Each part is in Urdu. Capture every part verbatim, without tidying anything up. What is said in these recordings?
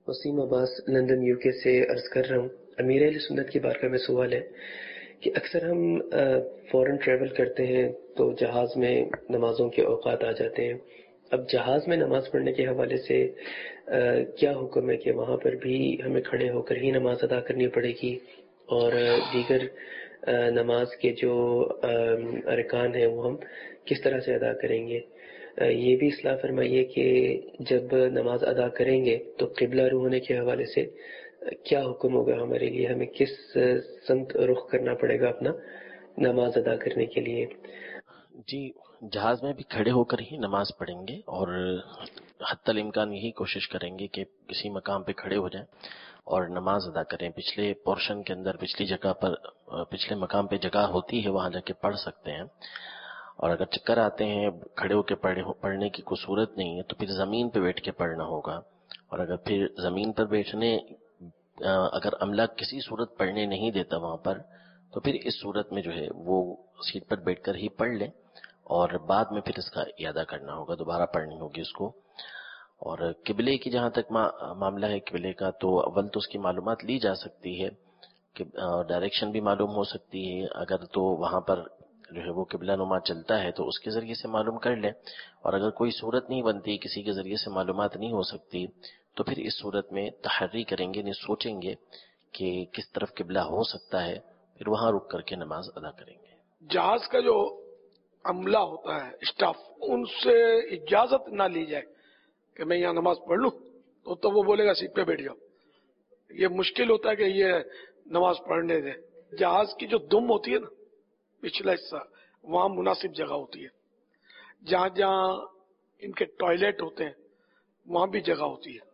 وسیم عباس لندن یو کے سے عرض کر رہا ہوں. امیر اہل سنت کی بارگاہ میں سوال ہے کہ اکثر ہم فورن ٹریول کرتے ہیں تو جہاز میں نمازوں کے اوقات آ جاتے ہیں. اب جہاز میں نماز پڑھنے کے حوالے سے کیا حکم ہے کہ وہاں پر بھی ہمیں کھڑے ہو کر ہی نماز ادا کرنی پڑے گی اور دیگر نماز کے جو ارکان ہیں وہ ہم کس طرح سے ادا کریں گے؟ یہ بھی اصلاح فرمائیے کہ جب نماز ادا کریں گے تو قبلہ روح ہونے کے حوالے سے کیا حکم ہوگا ہمارے لیے، ہمیں کس سمت رخ کرنا پڑے گا اپنا نماز ادا کرنے کے لیے؟ جی، جہاز میں بھی کھڑے ہو کر ہی نماز پڑھیں گے اور حتی الامکان یہی کوشش کریں گے کہ کسی مقام پہ کھڑے ہو جائیں اور نماز ادا کریں. پچھلے پورشن کے اندر پچھلی جگہ پر پچھلے مقام پہ جگہ ہوتی ہے، وہاں جا کے پڑھ سکتے ہیں. اور اگر چکر آتے ہیں کھڑے ہو کے پڑھنے کی کوئی صورت نہیں ہے تو پھر زمین پہ بیٹھ کے پڑھنا ہوگا. اور اگر پھر زمین پر بیٹھنے اگر عملہ کسی صورت پڑھنے نہیں دیتا وہاں پر تو پھر اس صورت میں جو ہے وہ سیٹ پر بیٹھ کر ہی پڑھ لیں اور بعد میں پھر اس کا اعادہ کرنا ہوگا، دوبارہ پڑھنی ہوگی اس کو. اور قبلے کی جہاں تک معاملہ ہے قبلے کا، تو اول تو اس کی معلومات لی جا سکتی ہے کہ ڈائریکشن بھی معلوم ہو سکتی ہے. اگر تو وہاں پر جو ہے وہ قبلہ نما چلتا ہے تو اس کے ذریعے سے معلوم کر لیں. اور اگر کوئی صورت نہیں بنتی، کسی کے ذریعے سے معلومات نہیں ہو سکتی، تو پھر اس صورت میں تحری کریں گے، نہیں سوچیں گے کہ کس طرف قبلہ ہو سکتا ہے، پھر وہاں رک کر کے نماز ادا کریں گے. جہاز کا جو عملہ ہوتا ہے اسٹاف، ان سے اجازت نہ لی جائے کہ میں یہاں نماز پڑھ لوں، تو تو وہ بولے گا سیٹ پہ بیٹھ جاؤ. یہ مشکل ہوتا ہے کہ یہ نماز پڑھنے دے. جہاز کی جو دم ہوتی ہے نا، پچھلا حصہ، وہاں مناسب جگہ ہوتی ہے. جہاں جہاں ان کے ٹوائلٹ ہوتے ہیں وہاں بھی جگہ ہوتی ہے.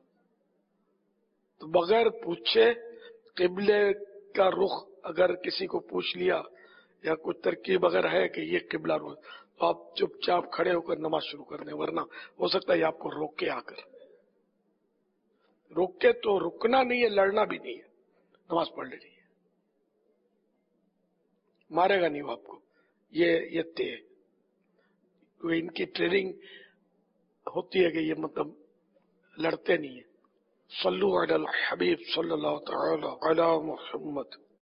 تو بغیر پوچھے قبلے کا رخ اگر کسی کو پوچھ لیا یا کچھ ترکیب اگر ہے کہ یہ قبلہ رخ، تو آپ چپ چاپ کھڑے ہو کر نماز شروع کر دیں. ورنہ ہو سکتا ہے آپ کو روک کے آ کر روک کے تو رکنا نہیں ہے، لڑنا بھی نہیں ہے، نماز پڑھ لینی ہے. مارے گا نہیں وہ آپ کو. یہ یہ تے ان کی ٹریننگ ہوتی ہے کہ یہ مطلب لڑتے نہیں ہیں. صلو علی الحبیب صلی اللہ تعالی علی محمد.